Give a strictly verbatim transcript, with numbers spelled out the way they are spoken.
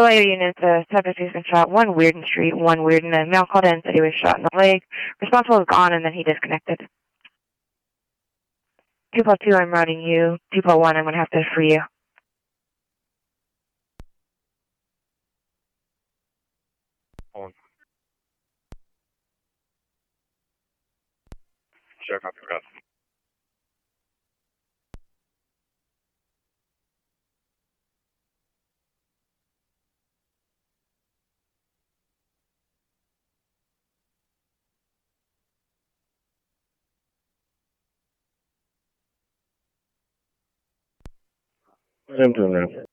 All A units, uh, subject has been shot. One Weirden Street, one Weirden. The male called in, said he was shot in the leg. Responsible is gone, and then he disconnected. two plus two, I'm routing you. two plus one, I'm going to have to free you. On. Sure, copy, copy. What I'm doing now.